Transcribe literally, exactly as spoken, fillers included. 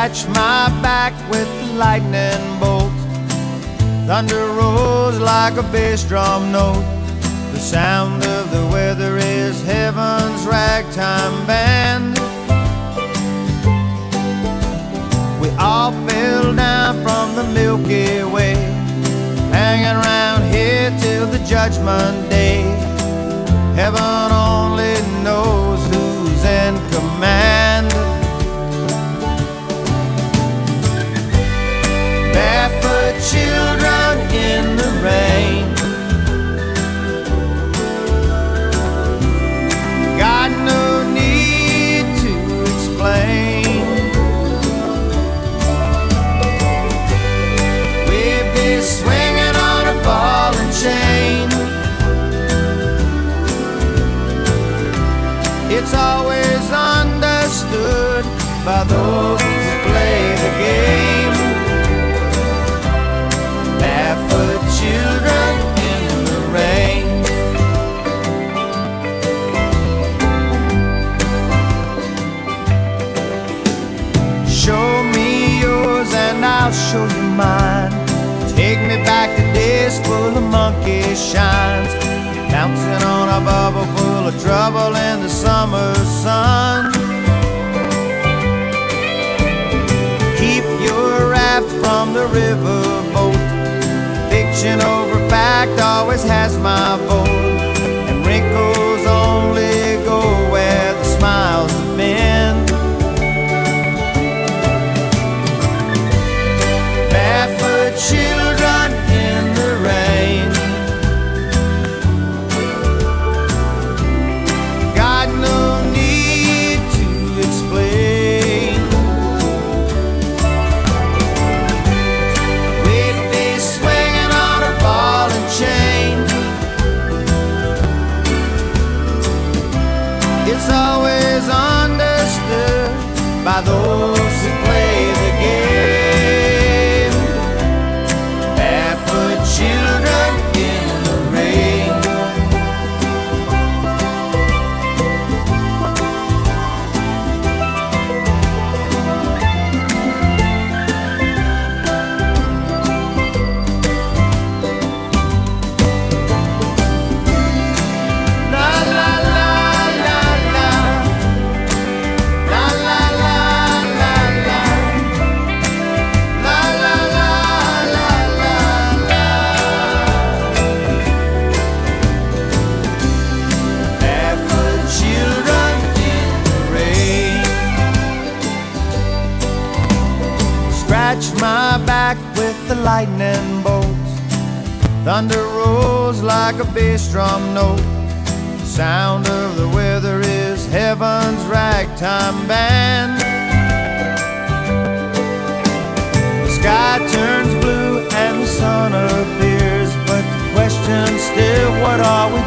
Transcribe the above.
Scratch my back with the lightning bolt. Thunder rolls like a bass drum note. The sound of the weather is heaven's ragtime band. We all fell down from the Milky Way, hanging around here till the judgment day. Heaven only knows who's in command. Barefoot children in the rain, got no need to explain. We'd be swinging on a ball and chain. It's always understood by those who play the game. Barefoot children in the rain. Show me yours and I'll show you mine. Take me back to days full of monkey shines, bouncing on a bubble full of trouble in the summer sun. Keep your raft from the riverboat. Fiction over fact always has my vote, and wrinkles only go where the smiles have been. Barefoot children in the rain, got no need to explain. We'd be swinging on a ball and chain. It's always understood by those who play the game. Barefoot children in the rain. La la la la la, la la la la la, la la la la la la. Barefoot children in the rain. Scratch my back with the lightning bolts. Thunder rolls like a bass drum note. The sound of the weather is heaven's ragtime band. The sky turns blue and the sun appears, but the question's still, what are we